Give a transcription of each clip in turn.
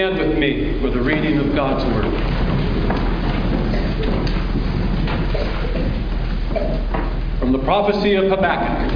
Stand with me for the reading of God's Word. From the prophecy of Habakkuk.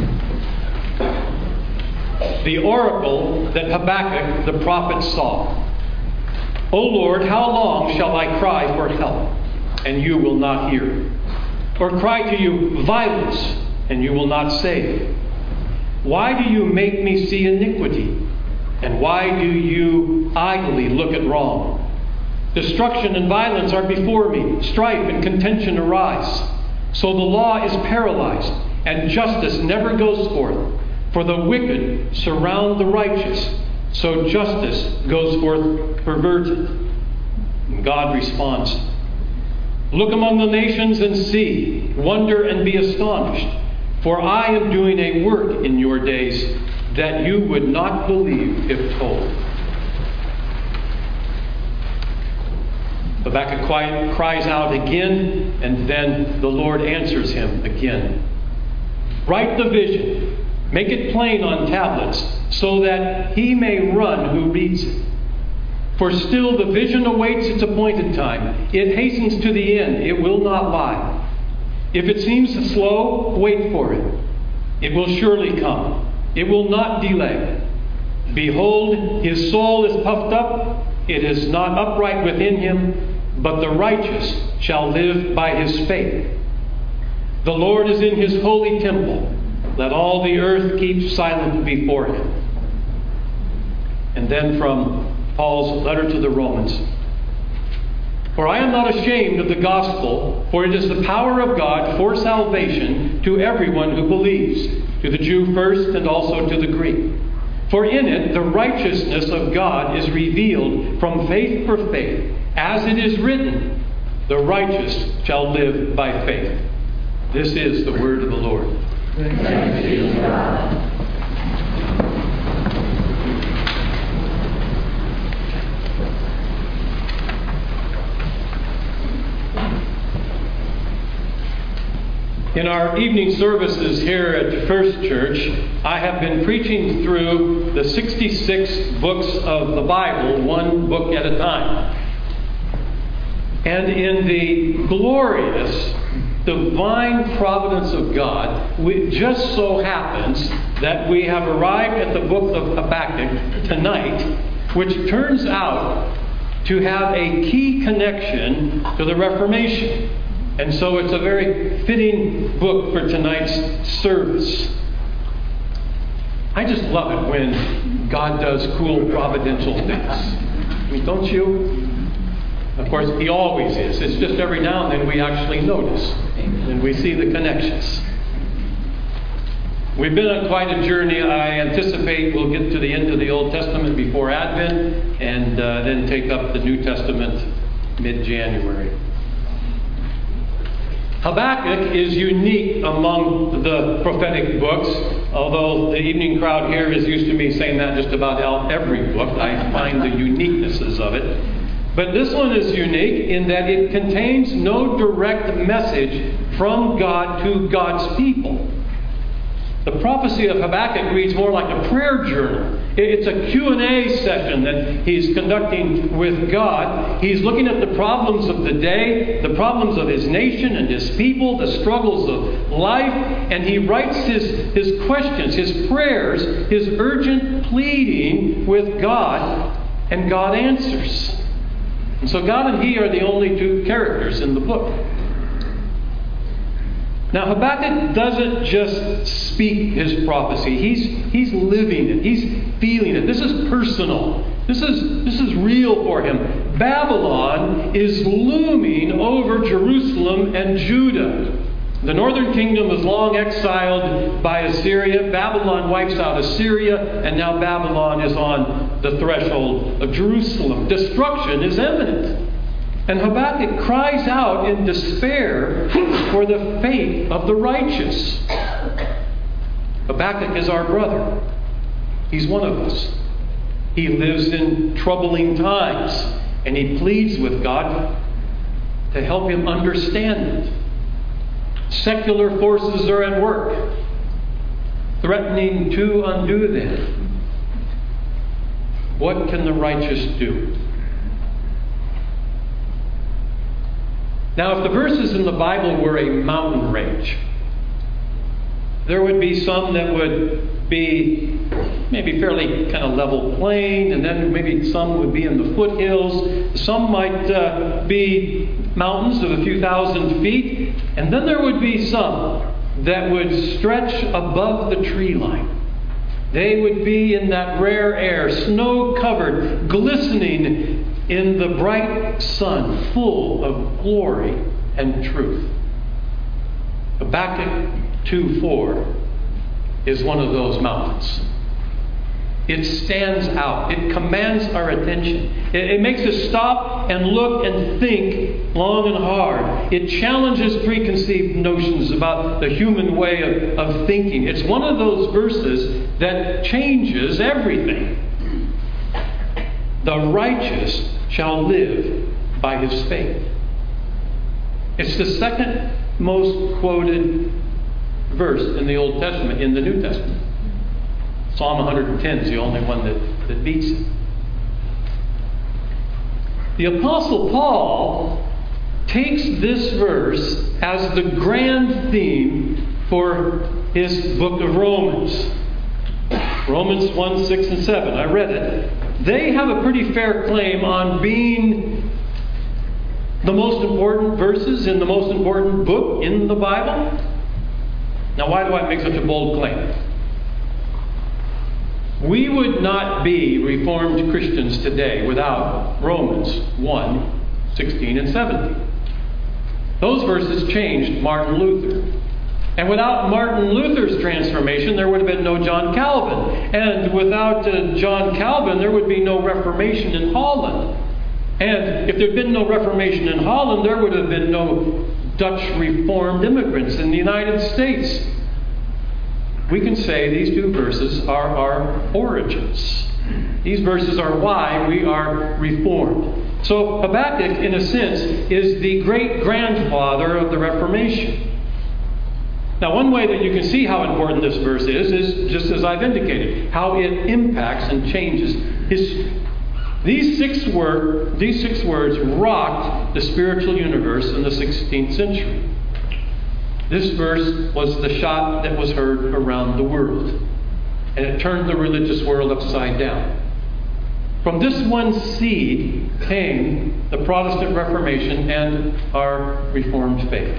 The oracle that Habakkuk the prophet saw. O Lord, how long shall I cry for help, and you will not hear? Or cry to you violence, and you will not save? Why do you make me see iniquity? And why do you idly look at wrong? Destruction and violence are before me. Strife and contention arise. So the law is paralyzed, and justice never goes forth. For the wicked surround the righteous, so justice goes forth perverted. And God responds, Look among the nations and see, wonder and be astonished. For I am doing a work in your days that you would not believe if told. Habakkuk cries out again, and then the Lord answers him again. Write the vision, make it plain on tablets, so that he may run who reads it. For still the vision awaits its appointed time. It hastens to the end, it will not lie. If it seems slow, wait for it. It will surely come. It will not delay. Behold, his soul is puffed up. It is not upright within him, but the righteous shall live by his faith. The Lord is in his holy temple. Let all the earth keep silent before him. And then from Paul's letter to the Romans. For I am not ashamed of the gospel, for it is the power of God for salvation to everyone who believes, to the Jew first and also to the Greek. For in it the righteousness of God is revealed from faith for faith, as it is written, the righteous shall live by faith. This is the word of the Lord. Thanks be to God. In our evening services here at First Church, I have been preaching through the 66 books of the Bible, one book at a time. And in the glorious divine providence of God, it just so happens that we have arrived at the book of Habakkuk tonight, which turns out to have a key connection to the Reformation. And so it's a very fitting book for tonight's service. I just love it when God does cool providential things. I mean, don't you? Of course, He always is. It's just every now and then we actually notice and we see the connections. We've been on quite a journey. I anticipate we'll get to the end of the Old Testament before Advent and then take up the New Testament mid-January. Habakkuk is unique among the prophetic books, although the evening crowd here is used to me saying that just about every book. I find the uniquenesses of it. But this one is unique in that it contains no direct message from God to God's people. The prophecy of Habakkuk reads more like a prayer journal. It's a Q&A session that he's conducting with God. He's looking at the problems of the day, the problems of his nation and his people, the struggles of life, and he writes his questions, his prayers, his urgent pleading with God, and God answers. And so God and he are the only two characters in the book. Now Habakkuk doesn't just speak his prophecy. He's living it. He's feeling it. This is personal. This is real for him. Babylon is looming over Jerusalem and Judah. The northern kingdom was long exiled by Assyria. Babylon wipes out Assyria, and now Babylon is on the threshold of Jerusalem. Destruction is imminent. And Habakkuk cries out in despair for the fate of the righteous. Habakkuk is our brother. He's one of us. He lives in troubling times, and he pleads with God to help him understand it. Secular forces are at work, threatening to undo them. What can the righteous do? Now, if the verses in the Bible were a mountain range, there would be some that would be maybe fairly kind of level plain, and then maybe some would be in the foothills. Some might be mountains of a few thousand feet, and then there would be some that would stretch above the tree line. They would be in that rare air, snow-covered, glistening in the bright sun, full of glory and truth. Habakkuk 2:4 is one of those mountains. It stands out. It commands our attention. It makes us stop and look and think long and hard. It challenges preconceived notions about the human way of thinking. It's one of those verses that changes everything. The righteous shall live by his faith. It's the second most quoted verse in the Old Testament, in the New Testament. Psalm 110 is the only one that beats it. The Apostle Paul takes this verse as the grand theme for his book of Romans. Romans 1, 6, and 7. I read it. They have a pretty fair claim on being the most important verses in the most important book in the Bible. Now, why do I make such a bold claim? We would not be Reformed Christians today without Romans 1, 16 and 17. Those verses changed Martin Luther. And without Martin Luther's transformation, there would have been no John Calvin. And without John Calvin, there would be no Reformation in Holland. And if there had been no Reformation in Holland, there would have been no Dutch Reformed immigrants in the United States. We can say these two verses are our origins. These verses are why we are Reformed. So Habakkuk, in a sense, is the great-grandfather of the Reformation. Now, one way that you can see how important this verse is just as I've indicated, how it impacts and changes history. These six words rocked the spiritual universe in the 16th century. This verse was the shot that was heard around the world, and it turned the religious world upside down. From this one seed came the Protestant Reformation and our Reformed faith.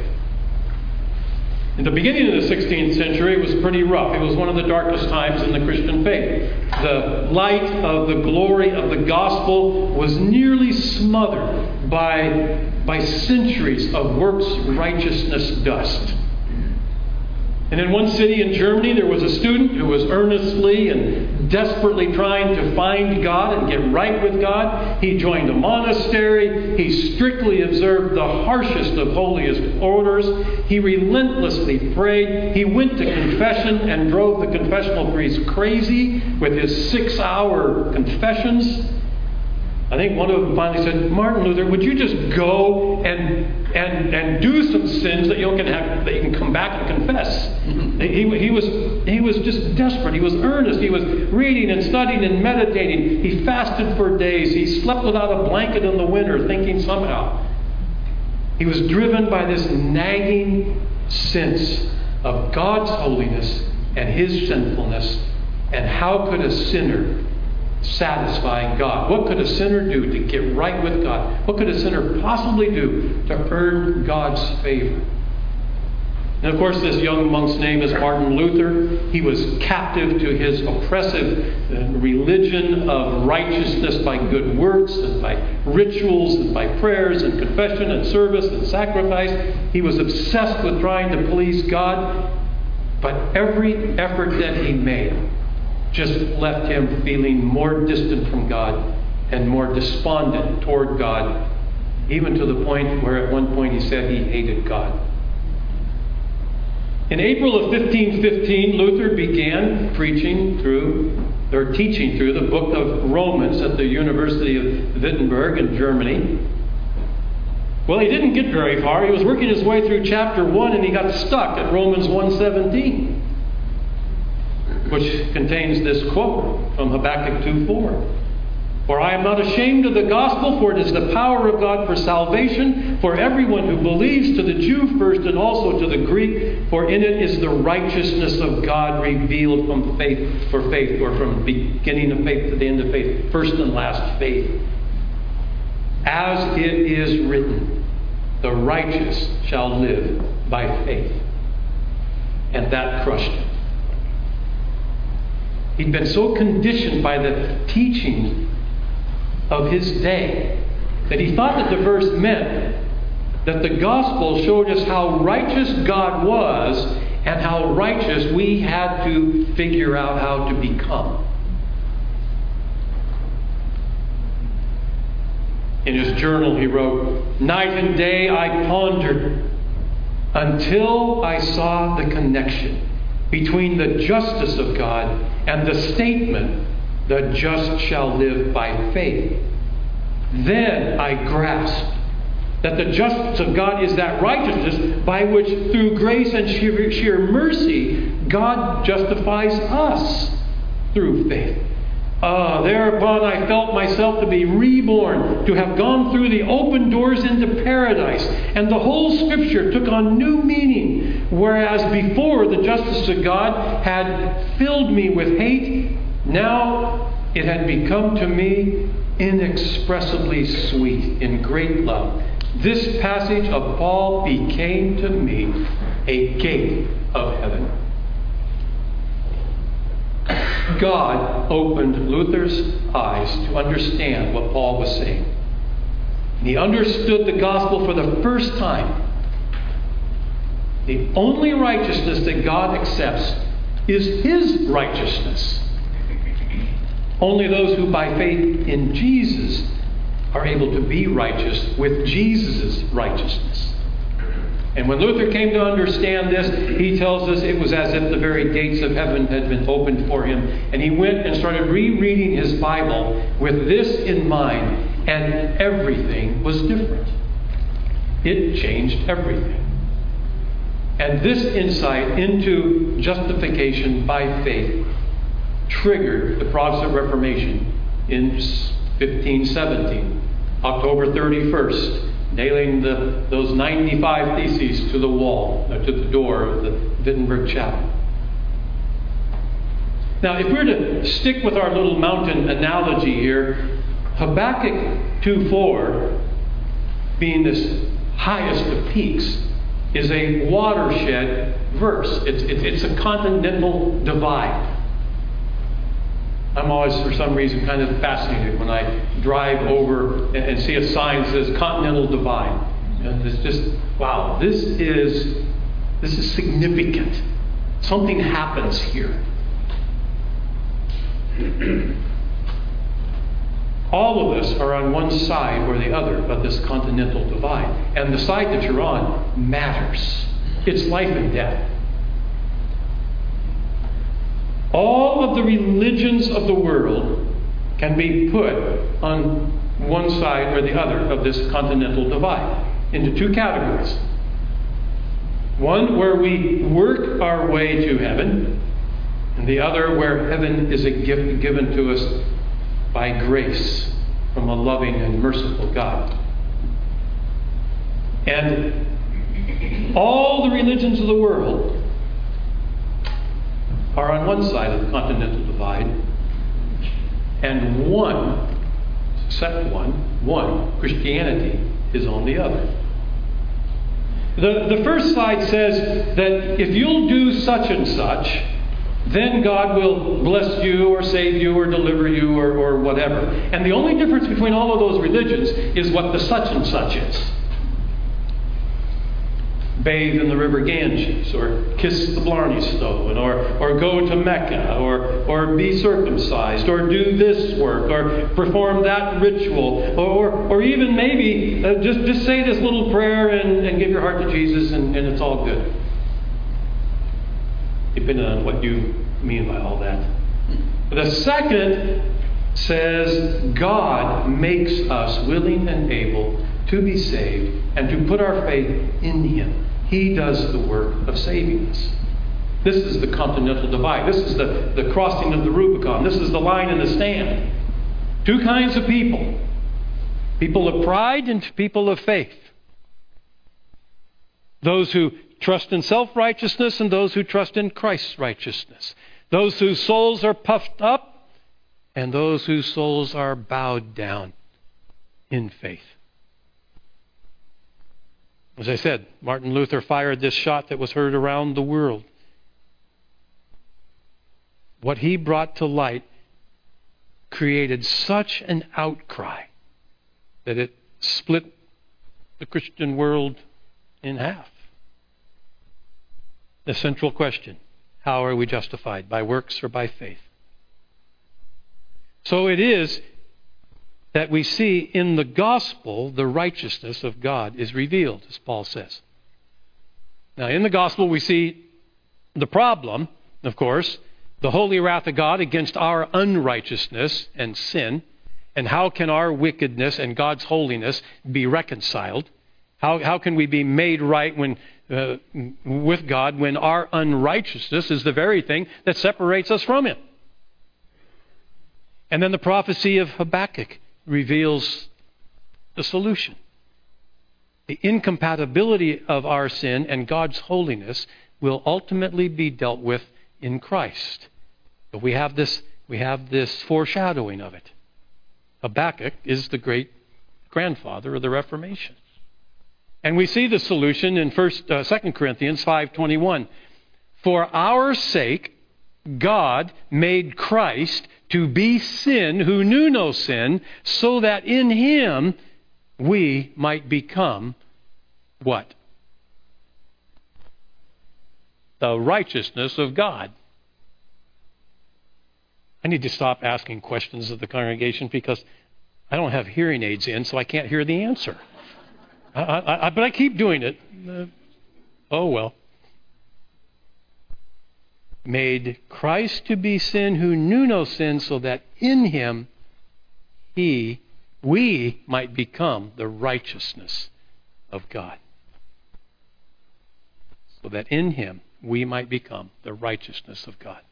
In the beginning of the 16th century, it was pretty rough. It was one of the darkest times in the Christian faith. The light of the glory of the gospel was nearly smothered by centuries of works righteousness dust. And in one city in Germany, there was a student who was earnestly and desperately trying to find God and get right with God. He joined a monastery. He strictly observed the harshest of holiest orders. He relentlessly prayed. He went to confession and drove the confessional priest crazy with his 6-hour confessions. I think one of them finally said, "Martin Luther, would you just go and do some sins that you can come back and confess?" He was just desperate. He was earnest. He was reading and studying and meditating. He fasted for days. He slept without a blanket in the winter, thinking somehow. He was driven by this nagging sense of God's holiness and His sinfulness, and how could a sinner satisfy God? What could a sinner do to get right with God? What could a sinner possibly do to earn God's favor? And of course, this young monk's name is Martin Luther. He was captive to his oppressive religion of righteousness by good works and by rituals and by prayers and confession and service and sacrifice. He was obsessed with trying to please God. But every effort that he made just left him feeling more distant from God and more despondent toward God, even to the point where at one point he said he hated God. In April of 1515, Luther began teaching through the book of Romans at the University of Wittenberg in Germany. Well, he didn't get very far. He was working his way through chapter 1 and he got stuck at Romans 1:17. Which contains this quote from Habakkuk 2:4. For I am not ashamed of the gospel, for it is the power of God for salvation for everyone who believes, to the Jew first and also to the Greek. For in it is the righteousness of God revealed from faith for faith, or from beginning of faith to the end of faith, first and last faith. As it is written, the righteous shall live by faith. And that crushed him. He'd been so conditioned by the teaching of his day that he thought that the verse meant that the gospel showed us how righteous God was and how righteous we had to figure out how to become. In his journal he wrote, "Night and day I pondered until I saw the connection between the justice of God and the statement, 'The just shall live by faith.' Then I grasped that the justice of God is that righteousness by which, through grace and sheer mercy, God justifies us through faith. Thereupon I felt myself to be reborn, to have gone through the open doors into paradise, and the whole Scripture took on new meaning, whereas before the justice of God had filled me with hate, now it had become to me inexpressibly sweet in great love. This passage of Paul became to me a gate of heaven." God opened Luther's eyes to understand what Paul was saying. He understood the gospel for the first time. The only righteousness that God accepts is His righteousness. Only those who by faith in Jesus are able to be righteous with Jesus' righteousness. And when Luther came to understand this, he tells us it was as if the very gates of heaven had been opened for him. And he went and started rereading his Bible with this in mind, and everything was different. It changed everything. And this insight into justification by faith triggered the Protestant Reformation in 1517, October 31st. Nailing those 95 theses to the wall, to the door of the Wittenberg Chapel. Now, if we're to stick with our little mountain analogy here, Habakkuk 2:4, being this highest of peaks, is a watershed verse. It's a continental divide. I'm always, for some reason, kind of fascinated when I drive over and see a sign that says Continental Divide. And it's just, wow, this is significant. Something happens here. All of us are on one side or the other of this continental divide. And the side that you're on matters. It's life and death. All of the religions of the world can be put on one side or the other of this continental divide into two categories. One where we work our way to heaven, and the other where heaven is a gift given to us by grace from a loving and merciful God. And all the religions of the world are on one side of the continental divide, and one, Christianity, is on the other. The first side says that if you'll do such and such, then God will bless you or save you or deliver you or whatever. And the only difference between all of those religions is what the such and such is. Bathe in the river Ganges, or kiss the Blarney Stone, or go to Mecca, or be circumcised, or do this work, or perform that ritual, or even maybe just say this little prayer and give your heart to Jesus, and it's all good. Depending on what you mean by all that. The second says God makes us willing and able to be saved and to put our faith in Him. He does the work of saving us. This is the continental divide. This is the crossing of the Rubicon. This is the line in the sand. Two kinds of people. People of pride and people of faith. Those who trust in self-righteousness and those who trust in Christ's righteousness. Those whose souls are puffed up and those whose souls are bowed down in faith. As I said, Martin Luther fired this shot that was heard around the world. What he brought to light created such an outcry that it split the Christian world in half. The central question, how are we justified? By works or by faith? So it is that we see in the gospel the righteousness of God is revealed, as Paul says. Now, in the gospel we see the problem, of course, the holy wrath of God against our unrighteousness and sin, and how can our wickedness and God's holiness be reconciled? How can we be made right with God when our unrighteousness is the very thing that separates us from Him? And then the prophecy of Habakkuk reveals the solution. The incompatibility of our sin and God's holiness will ultimately be dealt with in Christ. But we have this foreshadowing of it. Habakkuk is the great grandfather of the Reformation. And we see the solution in 2 Corinthians 5:21. For our sake God made Christ to be sin who knew no sin, so that in Him we might become what? The righteousness of God. I need to stop asking questions of the congregation because I don't have hearing aids in, so I can't hear the answer. But I keep doing it. Oh well. Made Christ to be sin who knew no sin, so that in Him we might become the righteousness of God. So that in Him we might become the righteousness of God.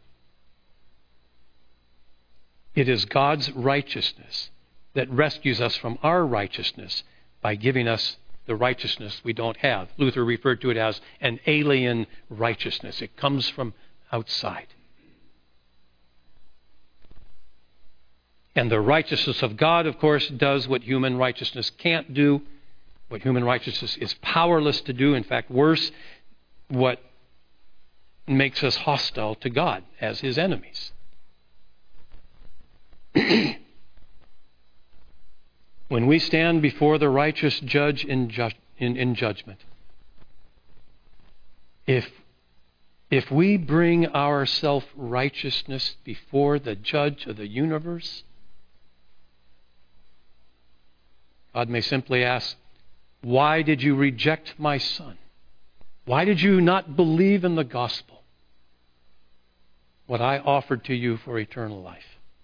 It is God's righteousness that rescues us from our righteousness by giving us the righteousness we don't have. Luther referred to it as an alien righteousness. It comes from outside. And the righteousness of God, of course, does what human righteousness can't do, what human righteousness is powerless to do. In fact, worse, what makes us hostile to God as His enemies. When we stand before the righteous judge in judgment, if we bring our self-righteousness before the judge of the universe, God may simply ask, why did you reject my Son? Why did you not believe in the gospel? What I offered to you for eternal life.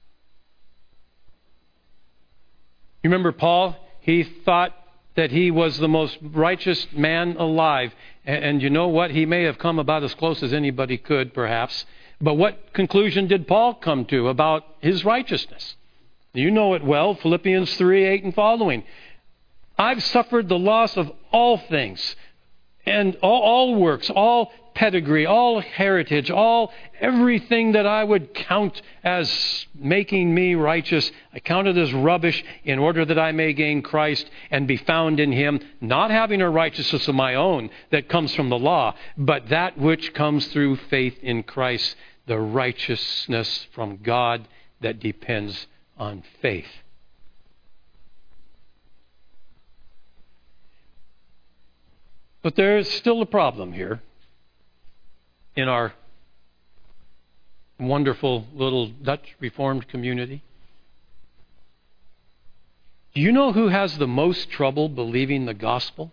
You remember Paul? He thought that he was the most righteous man alive. And you know what? He may have come about as close as anybody could, perhaps. But what conclusion did Paul come to about his righteousness? You know it well, Philippians 3:8 and following. I've suffered the loss of all things, and all works, all pedigree, all heritage, everything that I would count as making me righteous, I count it as rubbish in order that I may gain Christ and be found in Him, not having a righteousness of my own that comes from the law, but that which comes through faith in Christ, the righteousness from God that depends on faith. But there's still a problem here in our wonderful little Dutch Reformed community. Do you know who has the most trouble believing the gospel?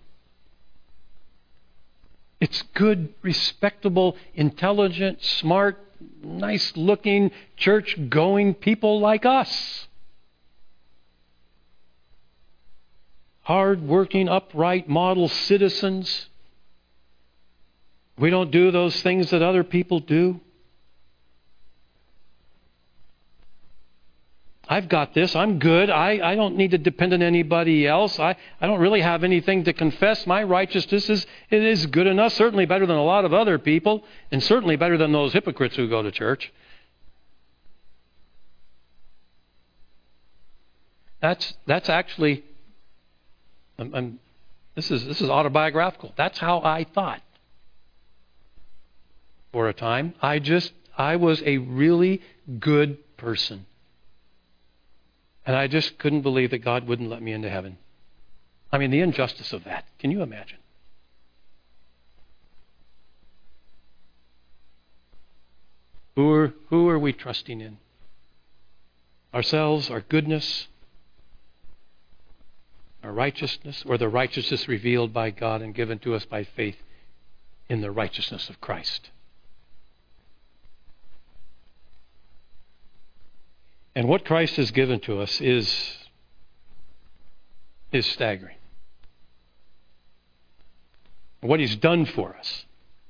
It's good, respectable, intelligent, smart, nice-looking, church-going people like us. Hard-working, upright, model citizens. We don't do those things that other people do. I've got this. I'm good. I don't need to depend on anybody else. I don't really have anything to confess. My righteousness is good enough, certainly better than a lot of other people, and certainly better than those hypocrites who go to church. That's actually, this is autobiographical. That's how I thought for a time. I was a really good person. And I just couldn't believe that God wouldn't let me into heaven. I mean, the injustice of that. Can you imagine? Who are we trusting in? Ourselves, our goodness, our righteousness, or the righteousness revealed by God and given to us by faith in the righteousness of Christ? And what Christ has given to us is staggering. What He's done for us.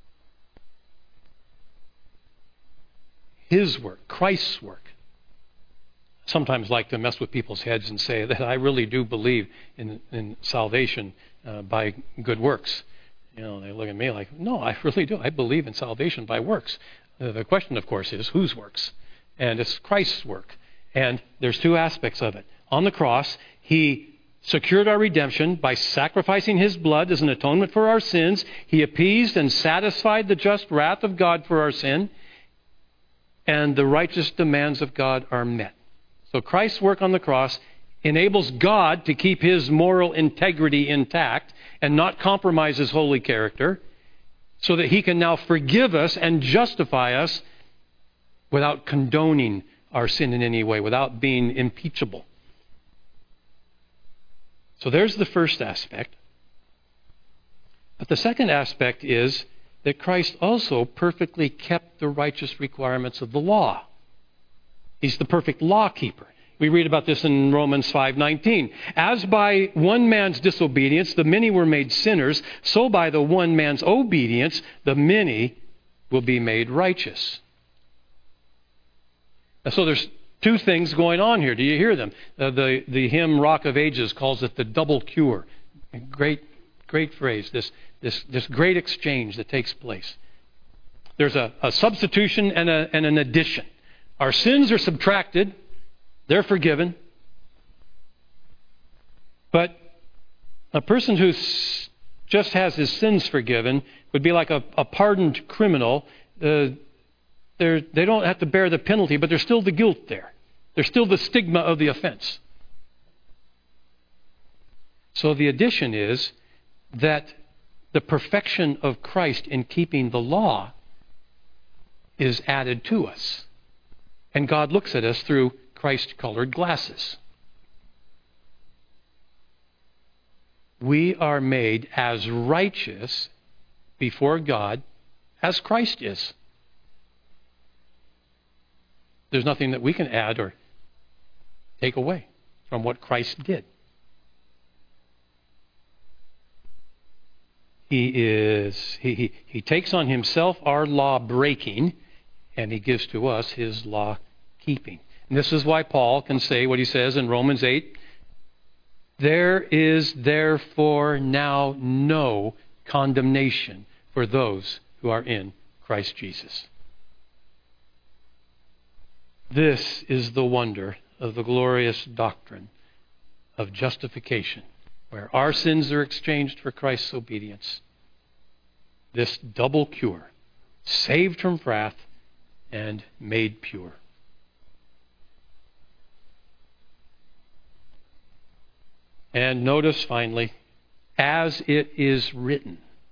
His work, Christ's work. I sometimes like to mess with people's heads and say that I really do believe in salvation by good works. You know, they look at me like, no, I really do. I believe in salvation by works. The question, of course, is whose works? And it's Christ's work. And there's two aspects of it. On the cross, He secured our redemption by sacrificing His blood as an atonement for our sins. He appeased and satisfied the just wrath of God for our sin. And the righteous demands of God are met. So Christ's work on the cross enables God to keep His moral integrity intact and not compromise His holy character, so that He can now forgive us and justify us without condoning our sin in any way, without being impeachable. So there's the first aspect. But the second aspect is that Christ also perfectly kept the righteous requirements of the law. He's the perfect law keeper. We read about this in Romans 5:19. As by one man's disobedience the many were made sinners, so by the one man's obedience the many will be made righteous. So there's two things going on here. Do you hear them? The hymn Rock of Ages calls it the double cure. Great phrase. This great exchange that takes place. There's a substitution and an addition. Our sins are subtracted. They're forgiven. But a person who just has his sins forgiven would be like a pardoned criminal. They don't have to bear the penalty, but there's still the guilt there. There's still the stigma of the offense. So the addition is that the perfection of Christ in keeping the law is added to us. And God looks at us through Christ-colored glasses. We are made as righteous before God as Christ is. There's nothing that we can add or take away from what Christ did. He takes on Himself our law breaking, and He gives to us His law keeping. And this is why Paul can say what he says in Romans 8, there is therefore now no condemnation for those who are in Christ Jesus. This is the wonder of the glorious doctrine of justification, where our sins are exchanged for Christ's obedience. This double cure, saved from wrath and made pure. And notice finally, as it is written.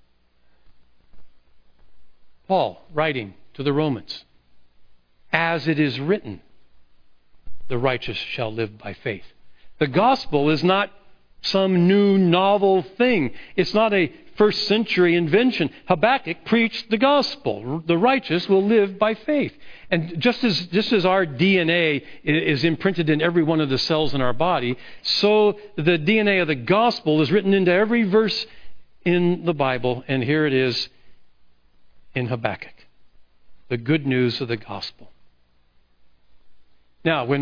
Paul writing to the Romans. As it is written, the righteous shall live by faith. The gospel is not some new novel thing. It's not a first century invention. Habakkuk preached the gospel. The righteous will live by faith. And just as our DNA is imprinted in every one of the cells in our body, so the DNA of the gospel is written into every verse in the Bible. And here it is in Habakkuk. The good news of the gospel. Now, when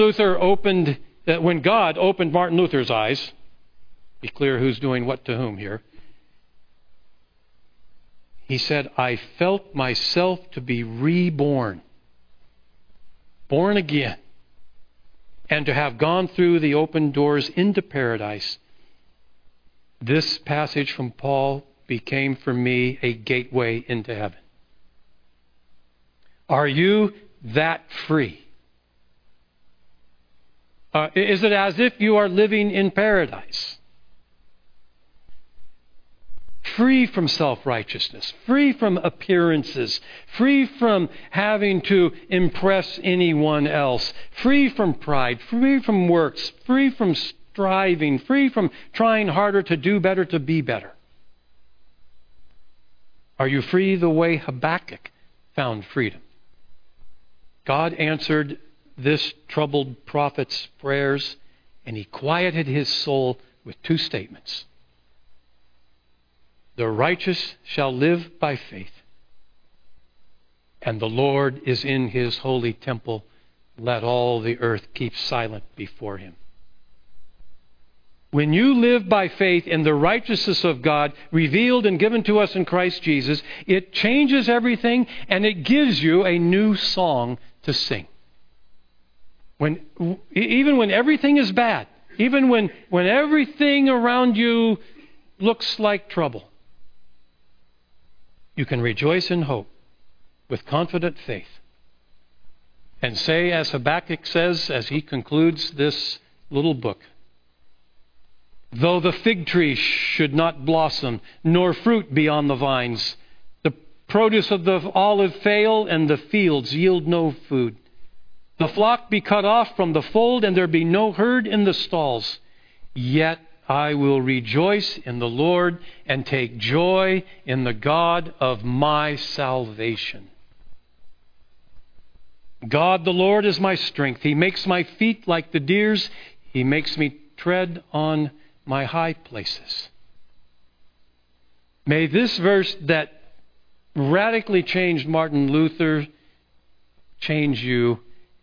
God opened Martin Luther's eyes, be clear who's doing what to whom here. He said, I felt myself to be reborn, born again, and to have gone through the open doors into paradise. This passage from Paul became for me a gateway into heaven. Are you that free? Is it as if you are living in paradise? Free from self-righteousness, free from appearances, free from having to impress anyone else, free from pride, free from works, free from striving, free from trying harder to do better, to be better. Are you free the way Habakkuk found freedom? God answered this troubled prophet's prayers, and he quieted his soul with two statements. The righteous shall live by faith, and the Lord is in his holy temple. Let all the earth keep silent before him. When you live by faith in the righteousness of God revealed and given to us in Christ Jesus, it changes everything and it gives you a new song to sing. Even when everything is bad, even when everything around you looks like trouble, you can rejoice in hope with confident faith and say, as Habakkuk says as he concludes this little book, though the fig tree should not blossom, nor fruit be on the vines, the produce of the olive fail, and the fields yield no food, the flock be cut off from the fold, and there be no herd in the stalls, yet I will rejoice in the Lord and take joy in the God of my salvation. God the Lord is my strength. He makes my feet like the deer's. He makes me tread on my high places. May this verse that radically changed Martin Luther change you,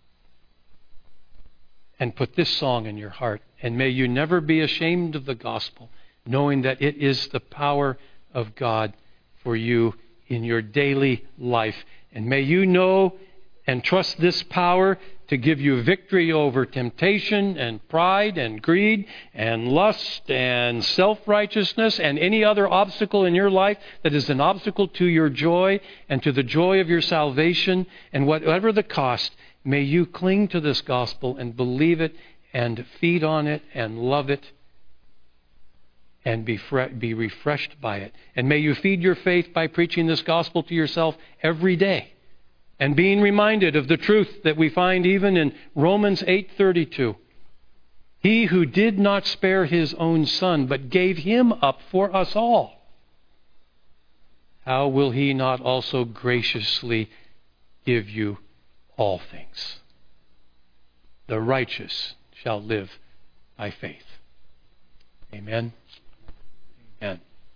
and put this song in your heart. And may you never be ashamed of the gospel, knowing that it is the power of God for you in your daily life. And may you know and trust this power to give you victory over temptation and pride and greed and lust and self-righteousness and any other obstacle in your life that is an obstacle to your joy and to the joy of your salvation. And whatever the cost, may you cling to this gospel and believe it and feed on it and love it and be refreshed by it. And may you feed your faith by preaching this gospel to yourself every day and being reminded of the truth that we find even in Romans 8:32. He who did not spare his own son but gave him up for us all, how will he not also graciously give you all things? The righteous shall live by faith. Amen. Amen.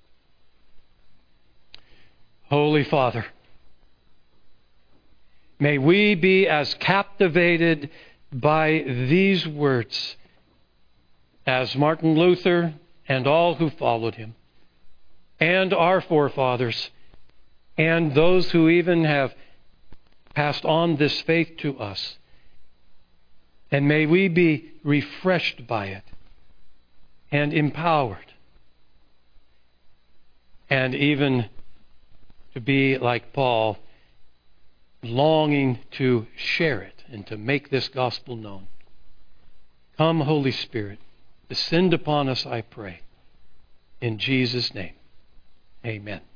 Holy Father, may we be as captivated by these words as Martin Luther and all who followed him, and our forefathers, and those who even have passed on this faith to us. And may we be refreshed by it and empowered. And even to be like Paul, longing to share it and to make this gospel known. Come, Holy Spirit, descend upon us, I pray. In Jesus' name, amen.